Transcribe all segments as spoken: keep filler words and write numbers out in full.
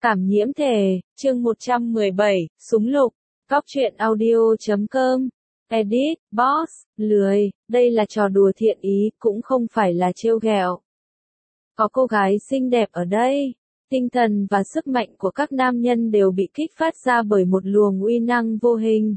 Cảm nhiễm thể, chương một trăm mười bảy, súng lục, Góc truyện audio chấm com, edit, boss, lười, đây là trò đùa thiện ý, cũng không phải là trêu ghẹo. Có cô gái xinh đẹp ở đây, tinh thần và sức mạnh của các nam nhân đều bị kích phát ra bởi một luồng uy năng vô hình.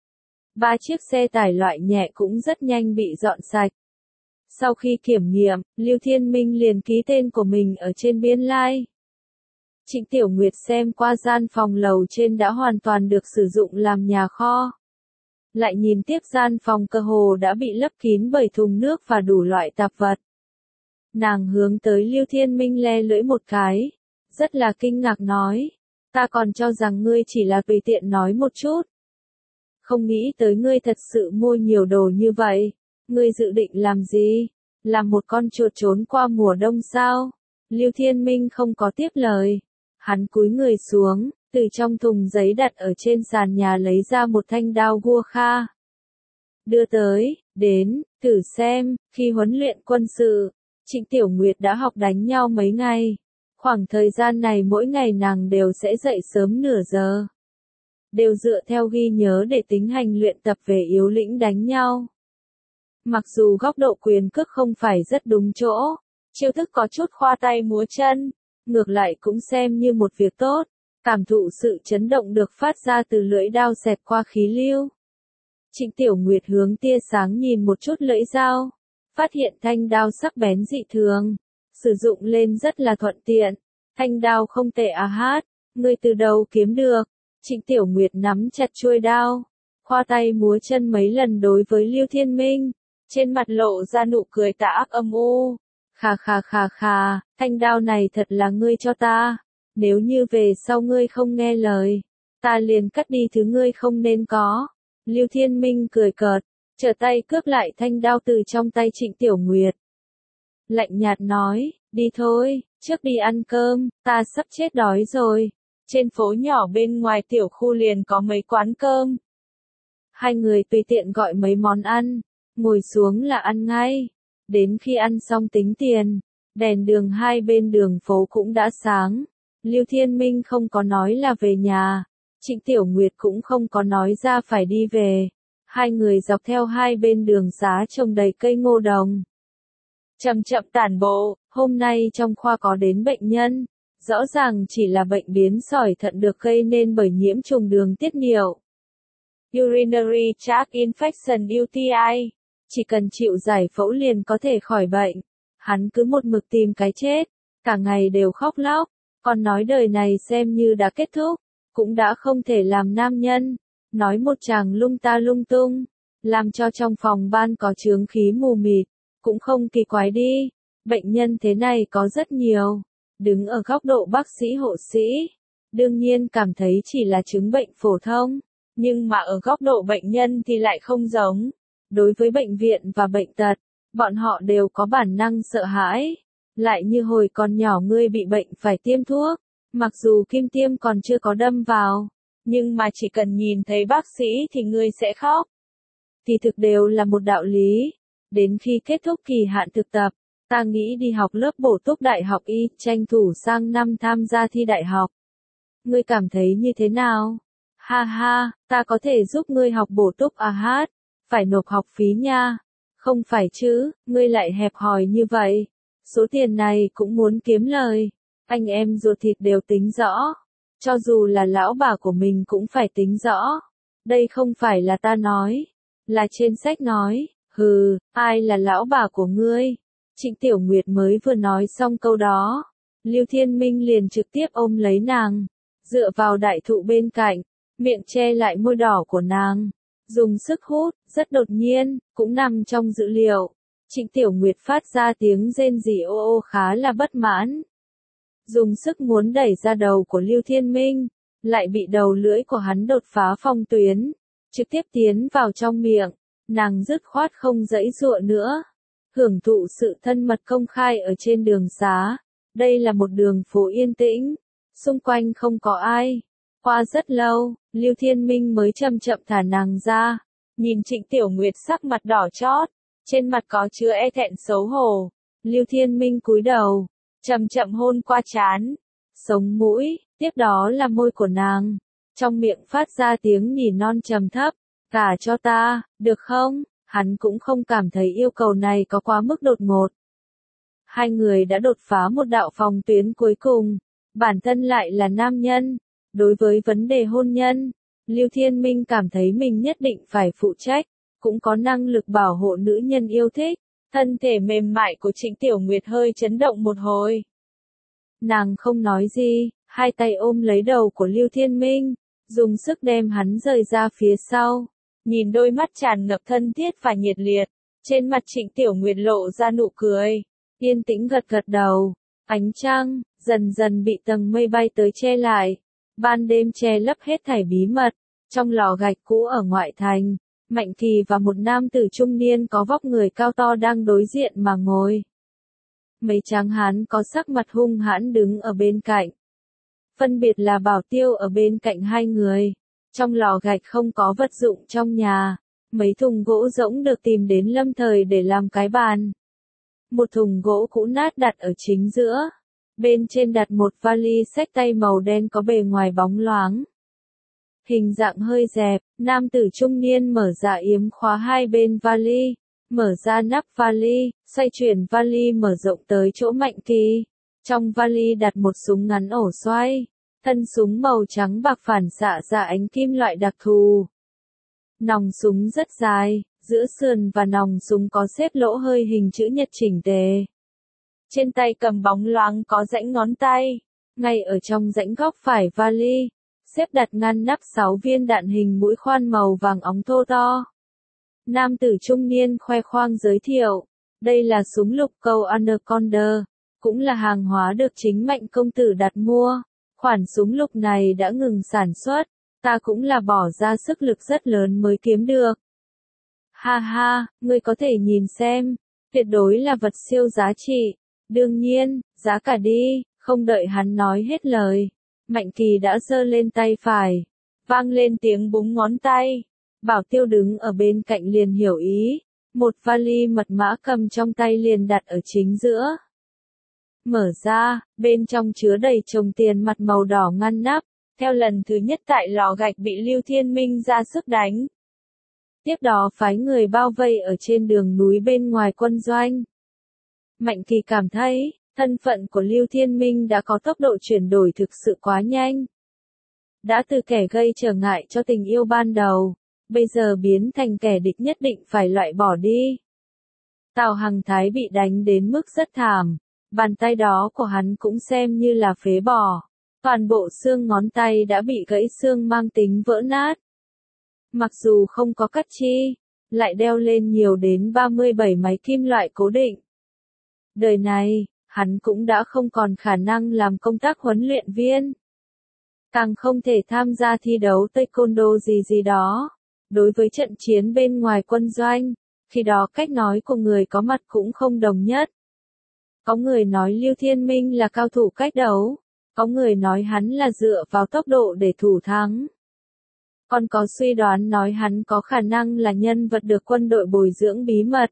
Ba chiếc xe tải loại nhẹ cũng rất nhanh bị dọn sạch. Sau khi kiểm nghiệm, Lưu Thiên Minh liền ký tên của mình ở trên biên lai. Trịnh Tiểu Nguyệt xem qua gian phòng lầu trên đã hoàn toàn được sử dụng làm nhà kho. Lại nhìn tiếp gian phòng cơ hồ đã bị lấp kín bởi thùng nước và đủ loại tạp vật. Nàng hướng tới Lưu Thiên Minh le lưỡi một cái, rất là kinh ngạc nói, ta còn cho rằng ngươi chỉ là tùy tiện nói một chút. Không nghĩ tới ngươi thật sự mua nhiều đồ như vậy, ngươi dự định làm gì? Làm một con chuột trốn qua mùa đông sao? Lưu Thiên Minh không có tiếp lời. Hắn cúi người xuống, từ trong thùng giấy đặt ở trên sàn nhà lấy ra một thanh đao gua kha. Đưa tới, đến, thử xem, khi huấn luyện quân sự, Trịnh Tiểu Nguyệt đã học đánh nhau mấy ngày. Khoảng thời gian này mỗi ngày nàng đều sẽ dậy sớm nửa giờ. Đều dựa theo ghi nhớ để tính hành luyện tập về yếu lĩnh đánh nhau. Mặc dù góc độ quyền cước không phải rất đúng chỗ, chiêu thức có chút khoa tay múa chân, ngược lại cũng xem như một việc tốt, cảm thụ sự chấn động được phát ra từ lưỡi đao xẹt qua khí lưu. Trịnh Tiểu Nguyệt hướng tia sáng nhìn một chút lưỡi dao, phát hiện thanh đao sắc bén dị thường, sử dụng lên rất là thuận tiện, thanh đao không tệ à hát, ngươi từ đâu kiếm được? Trịnh Tiểu Nguyệt nắm chặt chuôi đao, khoa tay múa chân mấy lần đối với Lưu Thiên Minh, trên mặt lộ ra nụ cười tà ác âm u. Khà khà khà khà, thanh đao này thật là ngươi cho ta, nếu như về sau ngươi không nghe lời, ta liền cắt đi thứ ngươi không nên có. Lưu Thiên Minh cười cợt, trở tay cướp lại thanh đao từ trong tay Trịnh Tiểu Nguyệt. Lạnh nhạt nói, đi thôi, trước đi ăn cơm, ta sắp chết đói rồi. Trên phố nhỏ bên ngoài tiểu khu liền có mấy quán cơm. Hai người tùy tiện gọi mấy món ăn, ngồi xuống là ăn ngay. Đến khi ăn xong tính tiền, đèn đường hai bên đường phố cũng đã sáng. Lưu Thiên Minh không có nói là về nhà, Trịnh Tiểu Nguyệt cũng không có nói ra phải đi về. Hai người dọc theo hai bên đường xá trồng đầy cây ngô đồng. Chậm chậm tản bộ, hôm nay trong khoa có đến bệnh nhân. Rõ ràng chỉ là bệnh biến sỏi thận được gây nên bởi nhiễm trùng đường tiết niệu. Urinary tract infection U T I. Chỉ cần chịu giải phẫu liền có thể khỏi bệnh. Hắn cứ một mực tìm cái chết, cả ngày đều khóc lóc, còn nói đời này xem như đã kết thúc, cũng đã không thể làm nam nhân. Nói một chàng lung ta lung tung, làm cho trong phòng ban có chướng khí mù mịt, cũng không kỳ quái đi. Bệnh nhân thế này có rất nhiều. Đứng ở góc độ bác sĩ hộ sĩ, đương nhiên cảm thấy chỉ là chứng bệnh phổ thông, nhưng mà ở góc độ bệnh nhân thì lại không giống. Đối với bệnh viện và bệnh tật, bọn họ đều có bản năng sợ hãi. Lại như hồi còn nhỏ ngươi bị bệnh phải tiêm thuốc, mặc dù kim tiêm còn chưa có đâm vào, nhưng mà chỉ cần nhìn thấy bác sĩ thì ngươi sẽ khóc. Thì thực đều là một đạo lý. Đến khi kết thúc kỳ hạn thực tập, ta nghĩ đi học lớp bổ túc đại học y, tranh thủ sang năm tham gia thi đại học. Ngươi cảm thấy như thế nào? Ha ha, ta có thể giúp ngươi học bổ túc à hát, phải nộp học phí nha. Không phải chứ, ngươi lại hẹp hòi như vậy. Số tiền này cũng muốn kiếm lời. Anh em ruột thịt đều tính rõ. Cho dù là lão bà của mình cũng phải tính rõ. Đây không phải là ta nói, là trên sách nói. Hừ, ai là lão bà của ngươi? Trịnh Tiểu Nguyệt mới vừa nói xong câu đó, Lưu Thiên Minh liền trực tiếp ôm lấy nàng, dựa vào đại thụ bên cạnh, miệng che lại môi đỏ của nàng, dùng sức hút, rất đột nhiên, cũng nằm trong dữ liệu. Trịnh Tiểu Nguyệt phát ra tiếng rên rỉ ô ô khá là bất mãn. Dùng sức muốn đẩy ra đầu của Lưu Thiên Minh, lại bị đầu lưỡi của hắn đột phá phong tuyến, trực tiếp tiến vào trong miệng, nàng dứt khoát không giãy giụa nữa. Hưởng thụ sự thân mật công khai ở trên đường xá. Đây là một đường phố yên tĩnh, xung quanh không có ai. Qua rất lâu, Lưu Thiên Minh mới chậm chậm thả nàng ra. Nhìn Trịnh Tiểu Nguyệt sắc mặt đỏ chót, trên mặt có chứa e thẹn xấu hổ. Lưu Thiên Minh cúi đầu, chậm chậm hôn qua trán, sống mũi, Tiếp đó là môi của nàng, trong miệng phát ra tiếng nhỉ non trầm thấp, "Cả cho ta, được không?" Hắn cũng không cảm thấy yêu cầu này có quá mức đột ngột. Hai người đã đột phá một đạo phòng tuyến cuối cùng, bản thân lại là nam nhân. Đối với vấn đề hôn nhân, Lưu Thiên Minh cảm thấy mình nhất định phải phụ trách, cũng có năng lực bảo hộ nữ nhân yêu thích. Thân thể mềm mại của Trịnh Tiểu Nguyệt hơi chấn động một hồi. Nàng không nói gì, hai tay ôm lấy đầu của Lưu Thiên Minh, dùng sức đem hắn rời ra phía sau. Nhìn đôi mắt tràn ngập thân thiết và nhiệt liệt, trên mặt Trịnh Tiểu Nguyệt lộ ra nụ cười, yên tĩnh gật gật đầu. Ánh trăng dần dần bị tầng mây bay tới che lại, ban đêm che lấp hết thảy bí mật. Trong lò gạch cũ ở ngoại thành, Mạnh Kỳ và một nam tử trung niên có vóc người cao to đang đối diện mà ngồi. Mấy tráng hán có sắc mặt hung hãn đứng ở bên cạnh. Phân biệt là Bảo Tiêu ở bên cạnh hai người. Trong lò gạch không có vật dụng trong nhà, mấy thùng gỗ rỗng được tìm đến lâm thời để làm cái bàn. Một thùng gỗ cũ nát đặt ở chính giữa, bên trên đặt một vali xách tay màu đen có bề ngoài bóng loáng. Hình dạng hơi dẹp, nam tử trung niên mở ra yếm khóa hai bên vali, mở ra nắp vali, xoay chuyển vali mở rộng tới chỗ Mạnh Kỳ. Trong vali đặt một súng ngắn ổ xoay, thân súng màu trắng bạc phản xạ ra ánh kim loại đặc thù. Nòng súng rất dài, giữa sườn và nòng súng có xếp lỗ hơi hình chữ nhật chỉnh tề. Trên tay cầm bóng loáng có rãnh ngón tay, ngay ở trong rãnh góc phải vali, xếp đặt ngăn nắp sáu viên đạn hình mũi khoan màu vàng óng thô to. Nam tử trung niên khoe khoang giới thiệu, đây là súng lục câu Anaconda, cũng là hàng hóa được chính Mạnh công tử đặt mua. Khoản súng lục này đã ngừng sản xuất, ta cũng là bỏ ra sức lực rất lớn mới kiếm được. Ha ha, ngươi có thể nhìn xem, tuyệt đối là vật siêu giá trị. Đương nhiên, giá cả đi. Không đợi hắn nói hết lời, Mạnh Kỳ đã giơ lên tay phải, vang lên tiếng búng ngón tay. Bảo Tiêu đứng ở bên cạnh liền hiểu ý, một vali mật mã cầm trong tay liền đặt ở chính giữa. Mở ra, bên trong chứa đầy chồng tiền mặt màu đỏ ngăn nắp, theo lần thứ nhất tại lò gạch bị Lưu Thiên Minh ra sức đánh. Tiếp đó phái người bao vây ở trên đường núi bên ngoài quân doanh. Mạnh Kỳ cảm thấy, thân phận của Lưu Thiên Minh đã có tốc độ chuyển đổi thực sự quá nhanh. Đã từ kẻ gây trở ngại cho tình yêu ban đầu, bây giờ biến thành kẻ địch nhất định phải loại bỏ đi. Tào Hằng Thái bị đánh đến mức rất thảm, bàn tay đó của hắn cũng xem như là phế bỏ. Toàn bộ xương ngón tay đã bị gãy xương mang tính vỡ nát. Mặc dù không có cắt chi, lại đeo lên nhiều đến ba mươi bảy máy kim loại cố định. Đời này, hắn cũng đã không còn khả năng làm công tác huấn luyện viên. Càng không thể tham gia thi đấu taekwondo gì gì đó. Đối với trận chiến bên ngoài quân doanh, khi đó cách nói của người có mặt cũng không đồng nhất. Có người nói Lưu Thiên Minh là cao thủ cách đấu, có người nói hắn là dựa vào tốc độ để thủ thắng. Còn có suy đoán nói hắn có khả năng là nhân vật được quân đội bồi dưỡng bí mật.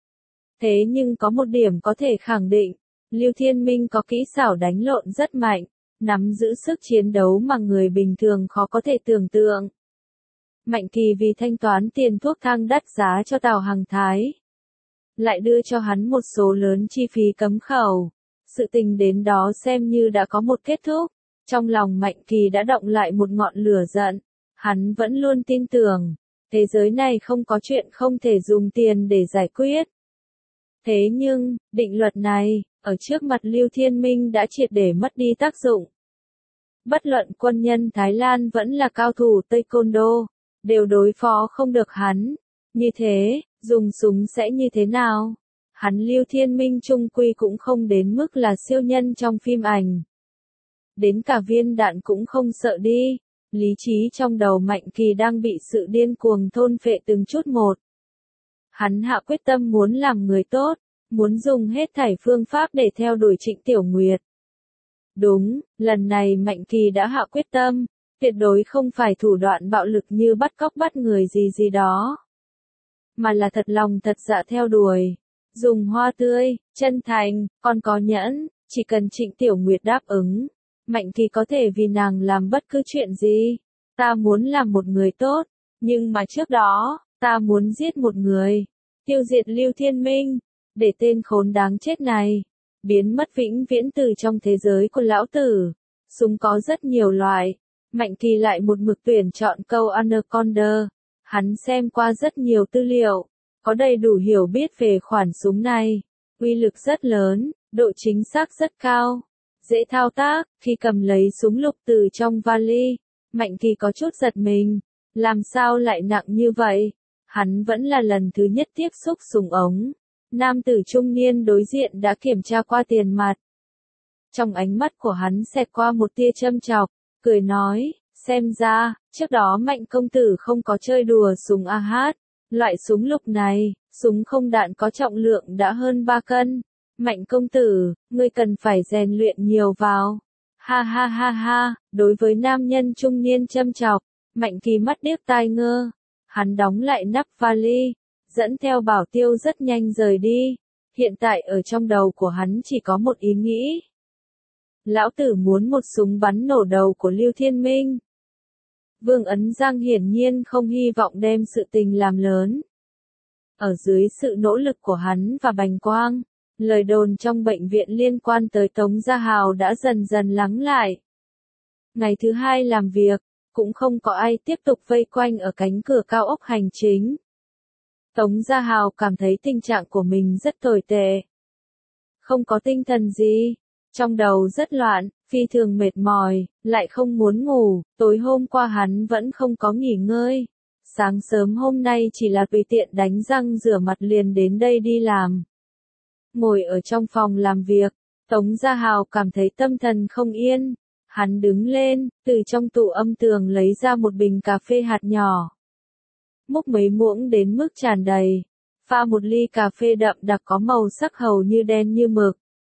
Thế nhưng có một điểm có thể khẳng định, Lưu Thiên Minh có kỹ xảo đánh lộn rất mạnh, nắm giữ sức chiến đấu mà người bình thường khó có thể tưởng tượng. Mạnh Kỳ vì thanh toán tiền thuốc thang đắt giá cho Tào Hằng Thái, lại đưa cho hắn một số lớn chi phí cấm khẩu. Sự tình đến đó xem như đã có một kết thúc. Trong lòng Mạnh Kỳ đã động lại một ngọn lửa giận. Hắn vẫn luôn tin tưởng, thế giới này không có chuyện không thể dùng tiền để giải quyết. Thế nhưng, định luật này, ở trước mặt Lưu Thiên Minh đã triệt để mất đi tác dụng. Bất luận quân nhân Thái Lan vẫn là cao thủ taekwondo, đều đối phó không được hắn. Như thế, dùng súng sẽ như thế nào? Hắn Lưu Thiên Minh trung quy cũng không đến mức là siêu nhân trong phim ảnh. Đến cả viên đạn cũng không sợ đi. Lý trí trong đầu Mạnh Kỳ đang bị sự điên cuồng thôn phệ từng chút một. Hắn hạ quyết tâm muốn làm người tốt, muốn dùng hết thảy phương pháp để theo đuổi Trịnh Tiểu Nguyệt. Đúng, lần này Mạnh Kỳ đã hạ quyết tâm, tuyệt đối không phải thủ đoạn bạo lực như bắt cóc bắt người gì gì đó, mà là thật lòng thật dạ theo đuổi, dùng hoa tươi, chân thành, còn có nhẫn, chỉ cần Trịnh Tiểu Nguyệt đáp ứng, Mạnh Kỳ có thể vì nàng làm bất cứ chuyện gì. Ta muốn làm một người tốt, nhưng mà trước đó, ta muốn giết một người, tiêu diệt Lưu Thiên Minh, để tên khốn đáng chết này biến mất vĩnh viễn từ trong thế giới của lão tử. Súng có rất nhiều loại, Mạnh Kỳ lại một mực tuyển chọn câu Anaconda. Hắn xem qua rất nhiều tư liệu, có đầy đủ hiểu biết về khoản súng này. Uy lực rất lớn, độ chính xác rất cao, dễ thao tác. Khi cầm lấy súng lục từ trong vali, Mạnh Kỳ có chút giật mình. Làm sao lại nặng như vậy? Hắn vẫn là lần thứ nhất tiếp xúc súng ống. Nam tử trung niên đối diện đã kiểm tra qua tiền mặt. Trong ánh mắt của hắn xẹt qua một tia châm chọc, cười nói, xem ra, trước đó Mạnh công tử không có chơi đùa súng a hát. Loại súng lục này, súng không đạn có trọng lượng đã hơn ba cân. Mạnh công tử, ngươi cần phải rèn luyện nhiều vào. Ha ha ha ha, đối với nam nhân trung niên châm chọc, Mạnh Kỳ mắt điếc tai ngơ. Hắn đóng lại nắp vali, dẫn theo bảo tiêu rất nhanh rời đi. Hiện tại ở trong đầu của hắn chỉ có một ý nghĩ. Lão tử muốn một súng bắn nổ đầu của Lưu Thiên Minh. Vương Ấn Giang hiển nhiên không hy vọng đem sự tình làm lớn. Ở dưới sự nỗ lực của hắn và Bành Quang, lời đồn trong bệnh viện liên quan tới Tống Gia Hào đã dần dần lắng lại. Ngày thứ hai làm việc, cũng không có ai tiếp tục vây quanh ở cánh cửa cao ốc hành chính. Tống Gia Hào cảm thấy tình trạng của mình rất tồi tệ. Không có tinh thần gì, trong đầu rất loạn, phi thường mệt mỏi, lại không muốn ngủ. Tối hôm qua hắn vẫn không có nghỉ ngơi. Sáng sớm hôm nay chỉ là tùy tiện đánh răng rửa mặt liền đến đây đi làm. Ngồi ở trong phòng làm việc, Tống Gia Hào cảm thấy tâm thần không yên. Hắn đứng lên, từ trong tủ âm tường lấy ra một bình cà phê hạt nhỏ. Múc mấy muỗng đến mức tràn đầy. Pha một ly cà phê đậm đặc có màu sắc hầu như đen như mực.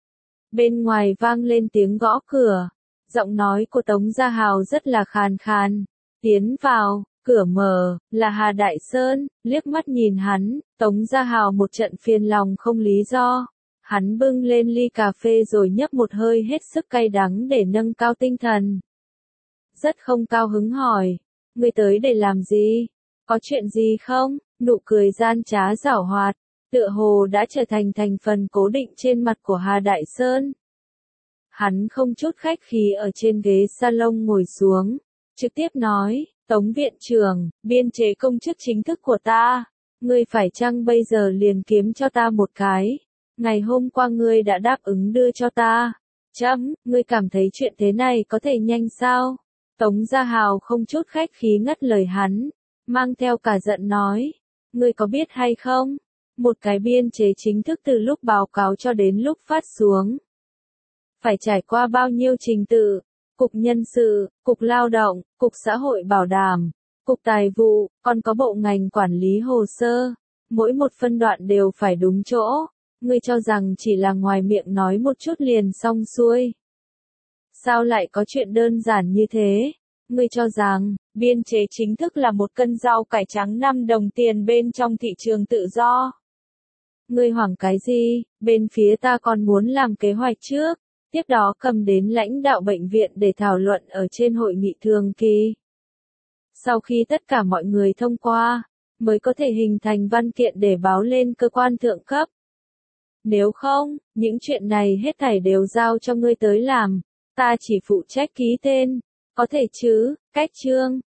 Bên ngoài vang lên tiếng gõ cửa. Giọng nói của Tống Gia Hào rất là khàn khàn. Tiến vào, cửa mở, là Hà Đại Sơn. Liếc mắt nhìn hắn, Tống Gia Hào một trận phiền lòng không lý do. Hắn bưng lên ly cà phê rồi nhấp một hơi hết sức cay đắng để nâng cao tinh thần. Rất không cao hứng hỏi, ngươi tới để làm gì? Có chuyện gì không? Nụ cười gian trá giảo hoạt, tựa hồ đã trở thành thành phần cố định trên mặt của Hà Đại Sơn. Hắn không chút khách khí ở trên ghế salon ngồi xuống, trực tiếp nói, Tống viện trưởng, biên chế công chức chính thức của ta, ngươi phải chăng bây giờ liền kiếm cho ta một cái? Ngày hôm qua ngươi đã đáp ứng đưa cho ta. Chấm, ngươi cảm thấy chuyện thế này có thể nhanh sao? Tống Gia Hào không chút khách khí ngắt lời hắn, mang theo cả giận nói, ngươi có biết hay không? Một cái biên chế chính thức từ lúc báo cáo cho đến lúc phát xuống. Phải trải qua bao nhiêu trình tự? Cục nhân sự, cục lao động, cục xã hội bảo đảm, cục tài vụ, còn có bộ ngành quản lý hồ sơ. Mỗi một phân đoạn đều phải đúng chỗ. Ngươi cho rằng chỉ là ngoài miệng nói một chút liền xong xuôi. Sao lại có chuyện đơn giản như thế? Ngươi cho rằng, biên chế chính thức là một cân rau cải trắng năm đồng tiền bên trong thị trường tự do. Ngươi hoảng cái gì? Bên phía ta còn muốn làm kế hoạch trước, tiếp đó cầm đến lãnh đạo bệnh viện để thảo luận ở trên hội nghị thường kỳ. Sau khi tất cả mọi người thông qua, mới có thể hình thành văn kiện để báo lên cơ quan thượng cấp. Nếu không, những chuyện này hết thảy đều giao cho ngươi tới làm, ta chỉ phụ trách ký tên, có thể chứ? Cách chương